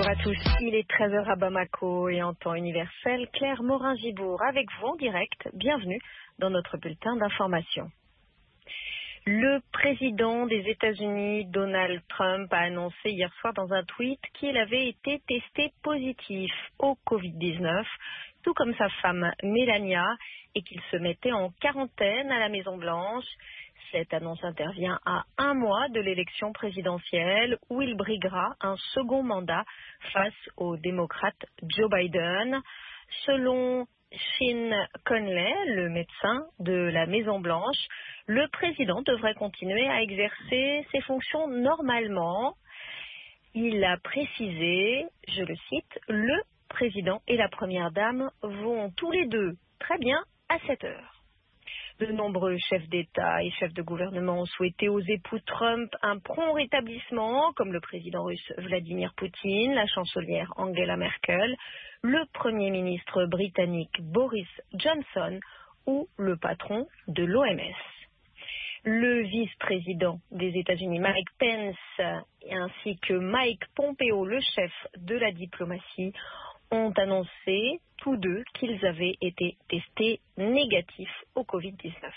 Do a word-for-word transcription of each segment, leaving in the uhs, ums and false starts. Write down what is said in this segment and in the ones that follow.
à tous, il est treize heures à Bamako et en temps universel, Claire Morin-Gibourg avec vous en direct. Bienvenue dans notre bulletin d'information. Le président des États-Unis, Donald Trump, a annoncé hier soir dans un tweet qu'il avait été testé positif au covid dix-neuf, tout comme sa femme Melania, et qu'il se mettait en quarantaine à la Maison-Blanche. Cette annonce intervient à un mois de l'élection présidentielle où il briguera un second mandat face au démocrate Joe Biden. Selon Sean Conley, le médecin de la Maison-Blanche, le président devrait continuer à exercer ses fonctions normalement. Il a précisé, je le cite, « Le président et la première dame vont tous les deux très bien à sept heures ». De nombreux chefs d'État et chefs de gouvernement ont souhaité aux époux Trump un prompt rétablissement, comme le président russe Vladimir Poutine, la chancelière Angela Merkel, le premier ministre britannique Boris Johnson ou le patron de l'O M S. Le vice-président des États-Unis, Mike Pence, ainsi que Mike Pompeo, le chef de la diplomatie, ont annoncé tous deux qu'ils avaient été testés négatifs au covid dix-neuf.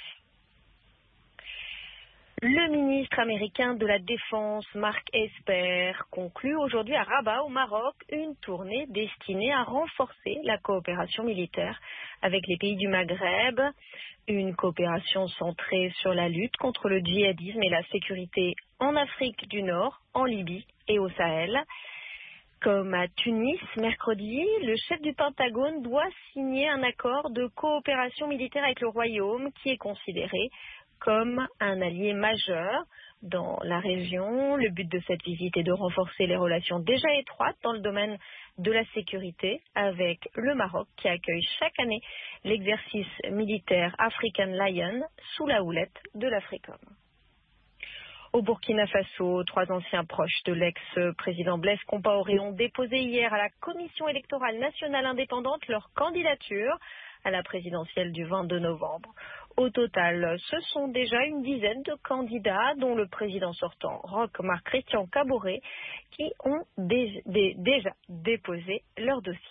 Le ministre américain de la Défense, Mark Esper, conclut aujourd'hui à Rabat, au Maroc, une tournée destinée à renforcer la coopération militaire avec les pays du Maghreb, une coopération centrée sur la lutte contre le djihadisme et la sécurité en Afrique du Nord, en Libye et au Sahel. Comme à Tunis, mercredi, le chef du Pentagone doit signer un accord de coopération militaire avec le Royaume qui est considéré comme un allié majeur dans la région. Le but de cette visite est de renforcer les relations déjà étroites dans le domaine de la sécurité avec le Maroc qui accueille chaque année l'exercice militaire African Lion sous la houlette de l'Africom. Au Burkina Faso, trois anciens proches de l'ex-président Blaise Compaoré ont déposé hier à la Commission électorale nationale indépendante leur candidature à la présidentielle du vingt-deux novembre. Au total, ce sont déjà une dizaine de candidats, dont le président sortant, Roch-Marc Christian Kaboré, qui ont dé- dé- déjà déposé leur dossier.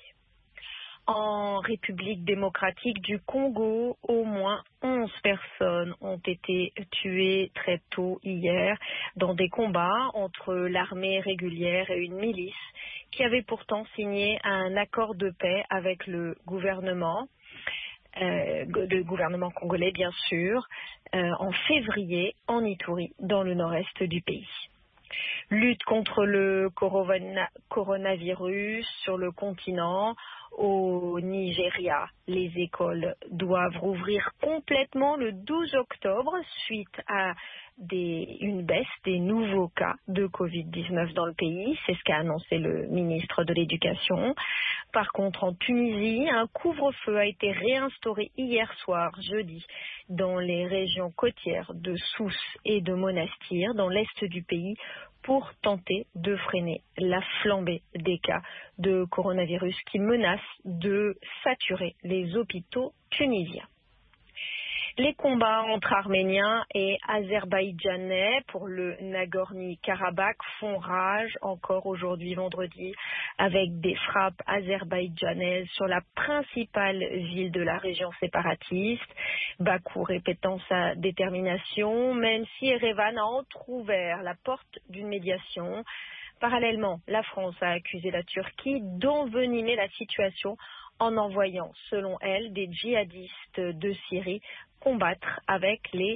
En République démocratique du Congo, au moins onze personnes ont été tuées très tôt hier dans des combats entre l'armée régulière et une milice qui avait pourtant signé un accord de paix avec le gouvernement, euh, le gouvernement congolais bien sûr, euh, en février en Ituri, dans le nord-est du pays. Lutte contre le corona- coronavirus sur le continent. Au Nigeria, les écoles doivent rouvrir complètement le douze octobre suite à des, une baisse des nouveaux cas de covid dix-neuf dans le pays. C'est ce qu'a annoncé le ministre de l'Éducation. Par contre, en Tunisie, un couvre-feu a été réinstauré hier soir, jeudi, dans les régions côtières de Sousse et de Monastir, dans l'est du pays, pour tenter de freiner la flambée des cas de coronavirus qui menacent de saturer les hôpitaux tunisiens. Les combats entre Arméniens et Azerbaïdjanais pour le Nagorno-Karabakh font rage encore aujourd'hui vendredi avec des frappes azerbaïdjanaises sur la principale ville de la région séparatiste. Bakou répétant sa détermination, même si Erevan a entrouvert la porte d'une médiation. Parallèlement, la France a accusé la Turquie d'envenimer la situation en envoyant, selon elle, des djihadistes de Syrie combattre avec les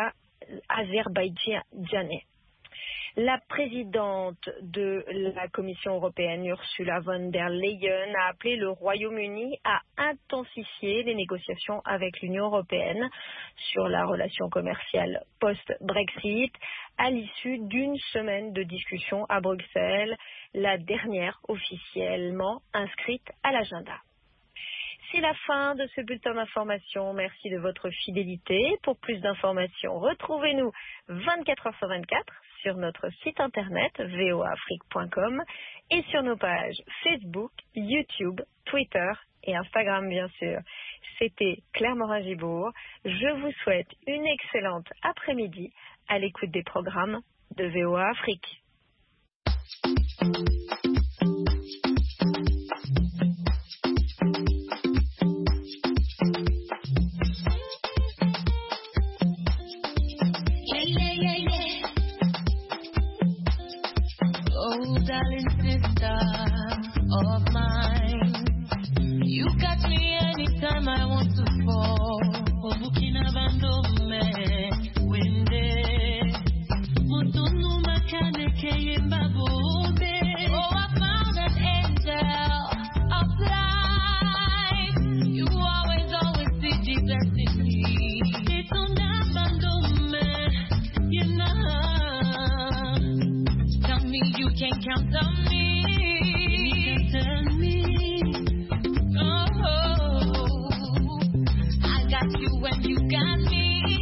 Azerbaïdjanais. La présidente de la Commission européenne, Ursula von der Leyen, a appelé le Royaume-Uni à intensifier les négociations avec l'Union européenne sur la relation commerciale post-Brexit à l'issue d'une semaine de discussions à Bruxelles, la dernière officiellement inscrite à l'agenda. C'est la fin de ce bulletin d'information. Merci de votre fidélité. Pour plus d'informations, retrouvez-nous vingt-quatre heures sur vingt-quatre sur notre site internet v o a afrique point com et sur nos pages Facebook, YouTube, Twitter et Instagram bien sûr. C'était Claire Morin-Gibourg. Je vous souhaite une excellente après-midi à l'écoute des programmes de V O A Afrique. darling sister of mine. You catch me anytime I want to fall. Obukina bandome wende. Mutunu makane keye mbabobe. Oh, I found an angel of light. You always, always see Jesus in me. Ituna bandome, you know. Tell me you can count on me. You can tell me. When you got me,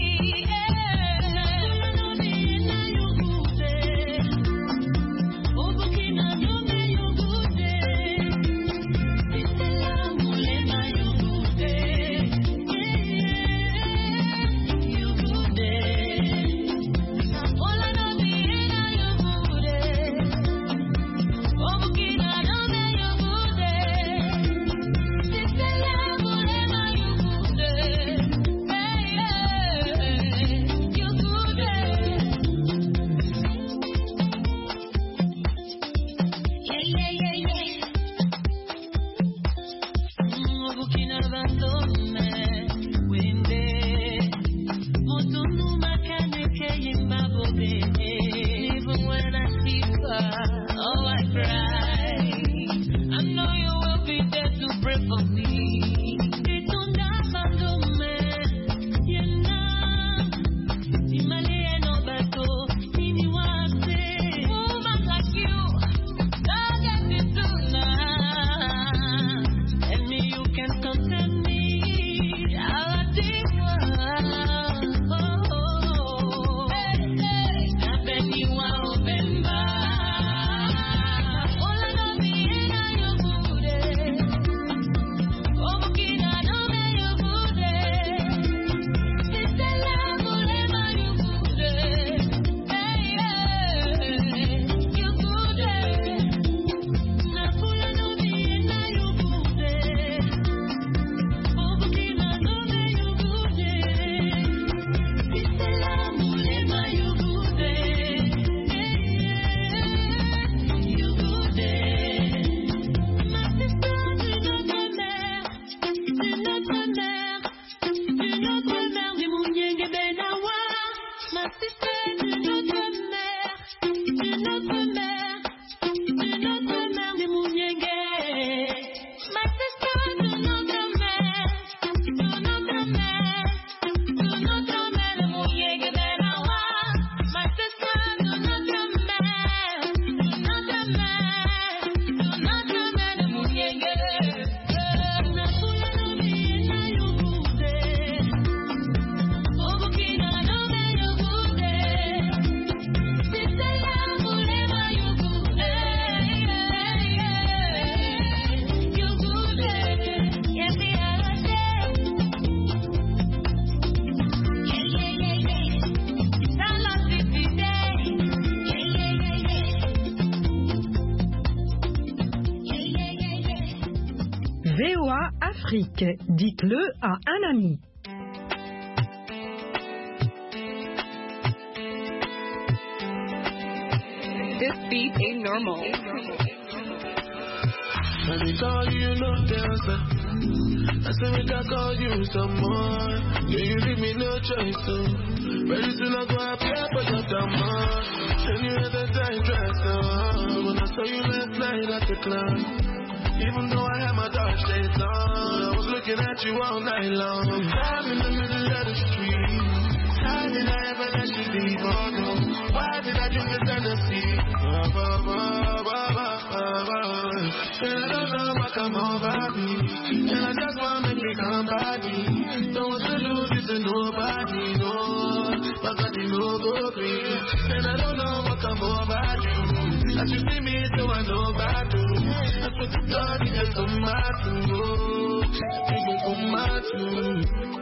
V O A Afrique, dites-le à un ami. This beat ain't normal. When we call you, no answer. I say we can call you some more. Yeah, you leave me no choice, so very soon I go up here for your demand. Then you had the time dress, so when I saw you last night at the club, even though I had my dark shades on, I was looking at you all night long. I'm in the middle of the street. How did I ever let you leave? Oh no, why did I drink this Tennessee? Bah, bah, bah, bah, bah, bah, bah. And I don't know what come over me. And I just want to make me somebody. Don't want to lose this to nobody, no. But God, you know, go free. And I don't know what come over you. As you see me, so I know about you. That's what you thought, you just come out to. You just come out to.